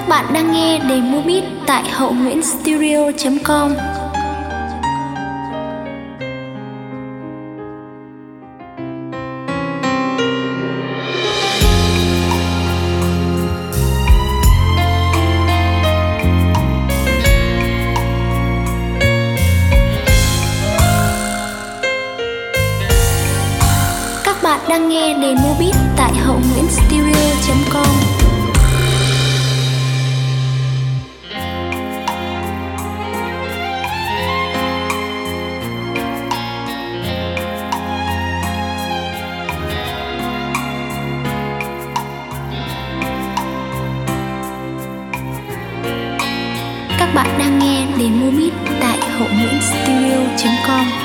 Các bạn đang nghe Demo Beat tại hậu-nguyễn-studio.com. Các bạn đang nghe Demo Beat tại hậu-nguyễn-studio.com. Các bạn đang nghe Demo Beat tại hậu-nguyễn-studio.com.